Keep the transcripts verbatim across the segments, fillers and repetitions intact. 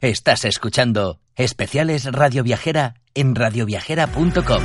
Estás escuchando Especiales Radio Viajera en radioviajera punto com.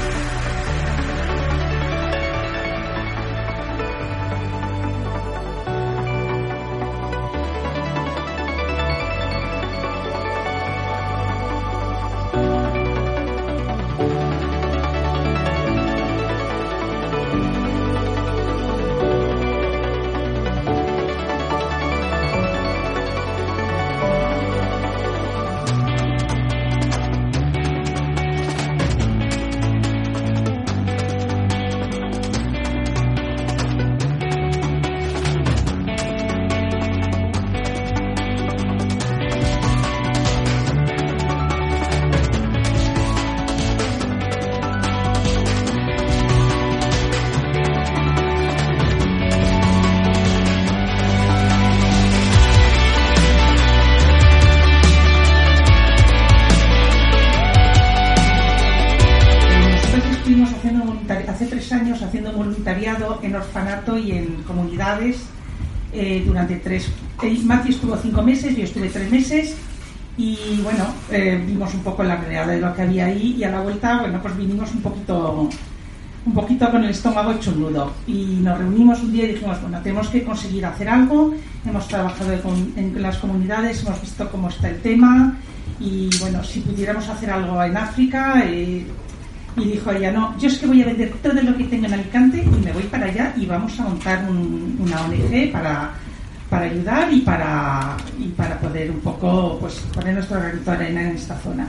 En orfanato y en comunidades eh, durante tres. Eh, Mati estuvo cinco meses, yo estuve tres meses y bueno, eh, vimos un poco la realidad de lo que había ahí y a la vuelta, bueno, pues vinimos un poquito, un poquito con el estómago hecho un nudo y nos reunimos un día y dijimos, bueno, tenemos que conseguir hacer algo. Hemos trabajado con, en las comunidades, hemos visto cómo está el tema y bueno, si pudiéramos hacer algo en África. Eh, Y dijo ella, no, yo es que voy a vender todo lo que tengo en Alicante y me voy para allá y vamos a montar un, una O N G para, para ayudar y para, y para poder un poco pues poner nuestro granito de arena en esta zona.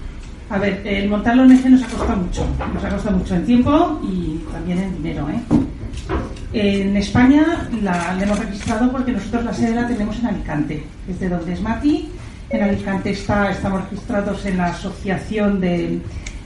A ver, el montar la O N G nos ha costado mucho, nos ha costado mucho en tiempo y también en dinero, ¿eh? En España la, la hemos registrado porque nosotros la sede la tenemos en Alicante, es de donde es Mati. En Alicante está, estamos registrados en la asociación de...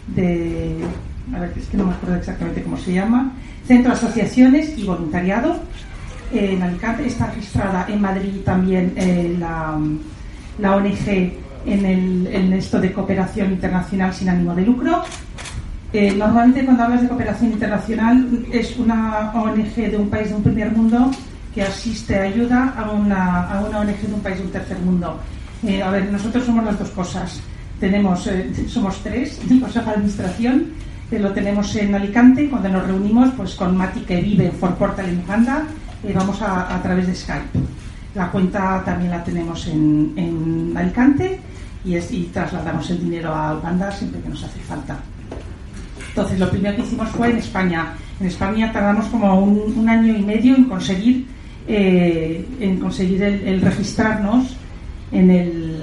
de a ver, es que no me acuerdo exactamente cómo se llama, Centro de Asociaciones y Voluntariado. Eh, en Alicante está registrada, en Madrid también eh, la, la O N G en, el, en esto de cooperación internacional sin ánimo de lucro. Eh, normalmente cuando hablas de cooperación internacional es una O N G de un país de un primer mundo que asiste, ayuda a una, a una O N G de un país de un tercer mundo. Eh, a ver, nosotros somos las dos cosas. Tenemos, eh, somos tres del Consejo de Administración, que lo tenemos en Alicante. Cuando nos reunimos pues con Mati, que vive en Fort Portal en Uganda, eh, vamos a, a través de Skype. La cuenta también la tenemos en, en Alicante y, es, y trasladamos el dinero a Uganda siempre que nos hace falta. Entonces lo primero que hicimos fue en España. En España tardamos como un, un año y medio en conseguir, eh, en conseguir el, el registrarnos en el...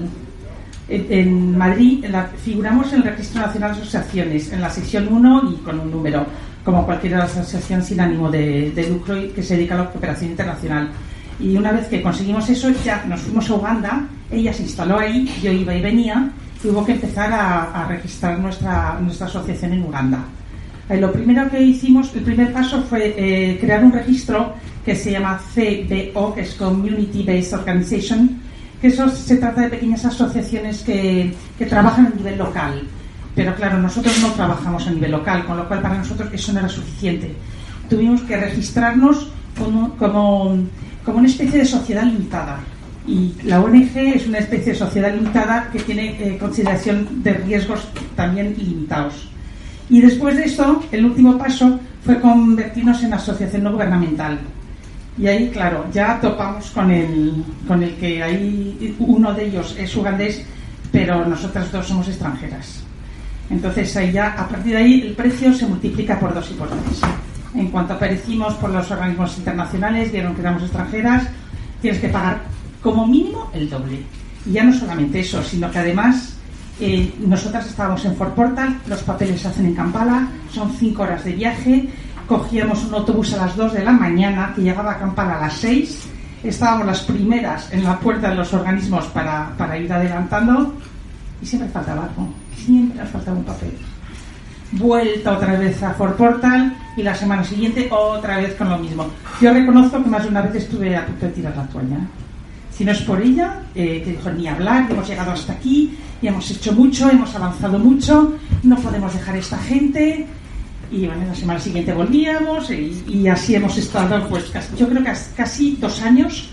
En Madrid en la, figuramos en el Registro Nacional de Asociaciones, en la sección uno y con un número, como cualquier asociación sin ánimo de, de lucro y que se dedica a la cooperación internacional. Y una vez que conseguimos eso, ya nos fuimos a Uganda, ella se instaló ahí, yo iba y venía, y hubo que empezar a, a registrar nuestra, nuestra asociación en Uganda. Eh, lo primero que hicimos, el primer paso fue eh, crear un registro que se llama C B O, que es Community Based Organization, que eso se trata de pequeñas asociaciones que, que trabajan a nivel local. Pero claro, nosotros no trabajamos a nivel local, con lo cual para nosotros eso no era suficiente. Tuvimos que registrarnos como, como, como una especie de sociedad limitada. Y la O N G es una especie de sociedad limitada que tiene eh, consideración de riesgos también limitados. Y después de esto, el último paso fue convertirnos en asociación no gubernamental. Y ahí, claro, ya topamos con el, con el que ahí uno de ellos es ugandés, pero nosotras dos somos extranjeras. Entonces, ahí ya, a partir de ahí, el precio se multiplica por dos y por tres. En cuanto aparecimos por los organismos internacionales, vieron que éramos extranjeras, tienes que pagar como mínimo el doble. Y ya no solamente eso, sino que además eh, nosotras estábamos en Fort Portal, los papeles se hacen en Kampala, son cinco horas de viaje. Cogíamos un autobús a las dos de la mañana que llegaba a Kampala a las seis. Estábamos las primeras en la puerta de los organismos para, para ir adelantando y siempre faltaba algo, siempre nos faltaba un papel. Vuelta otra vez a Fort Portal y la semana siguiente otra vez con lo mismo. Yo reconozco que más de una vez estuve a punto de tirar la toalla. Si no es por ella, eh, que dijo ni hablar, hemos llegado hasta aquí y hemos hecho mucho, hemos avanzado mucho, no podemos dejar a esta gente. Y bueno, la semana siguiente volvíamos y, y así hemos estado, pues casi, yo creo que casi dos años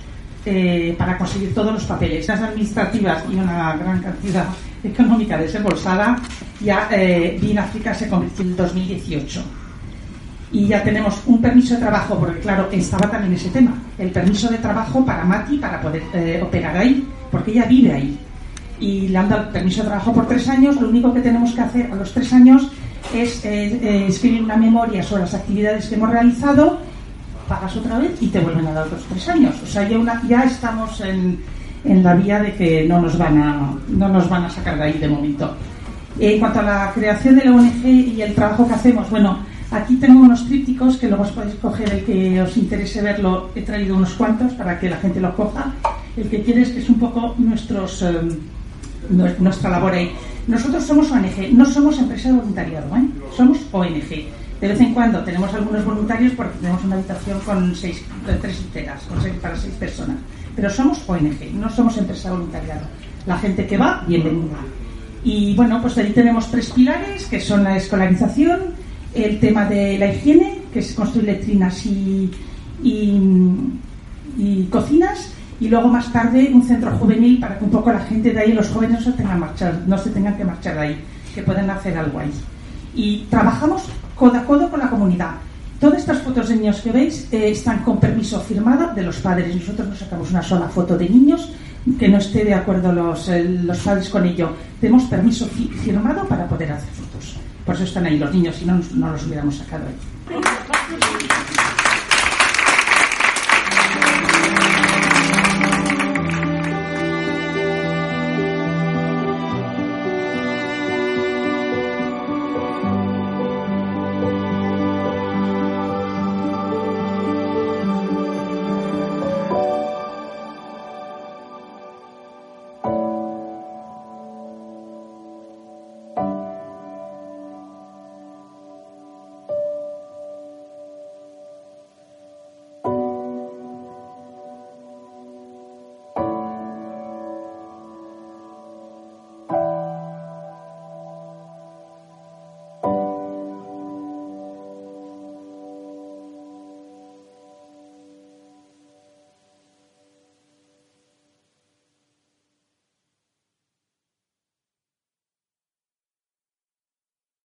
eh, para conseguir todos los papeles. Las administrativas y una gran cantidad económica desembolsada, ya eh, Bien África se convirtió en el dos mil dieciocho. Y ya tenemos un permiso de trabajo, porque claro, estaba también ese tema, el permiso de trabajo para Mati, para poder eh, operar ahí, porque ella vive ahí. Y le han dado el permiso de trabajo por tres años. Lo único que tenemos que hacer a los tres años es eh, eh, escribir una memoria sobre las actividades que hemos realizado, pagas otra vez y te vuelven a dar otros tres años. O sea, ya, una, ya estamos en, en la vía de que no nos van a, no nos van a sacar de ahí de momento. Eh, en cuanto a la creación de la O N G y el trabajo que hacemos, bueno, aquí tengo unos trípticos que luego os podéis coger, el que os interese verlo. He traído unos cuantos para que la gente lo coja. El que quieres, que es un poco nuestros, eh, nuestra labor ahí. Nosotros somos O N G, no somos empresa de voluntariado, ¿eh? Somos O N G. De vez en cuando tenemos algunos voluntarios porque tenemos una habitación con seis, tres literas, con seis, para seis personas. Pero somos O N G, no somos empresa de voluntariado. La gente que va, bienvenida. Y bueno, pues ahí tenemos tres pilares, que son la escolarización, el tema de la higiene, que es construir letrinas y, y, y cocinas, y luego más tarde un centro juvenil para que un poco la gente de ahí, los jóvenes, no se tengan, marchar, no se tengan que marchar de ahí, que puedan hacer algo ahí. Y trabajamos codo a codo con la comunidad. Todas estas fotos de niños que veis eh, están con permiso firmado de los padres. Nosotros no sacamos una sola foto de niños que no esté de acuerdo los, eh, los padres con ello. Tenemos permiso fi- firmado para poder hacer fotos. Por eso están ahí los niños, si no, no los hubiéramos sacado ahí.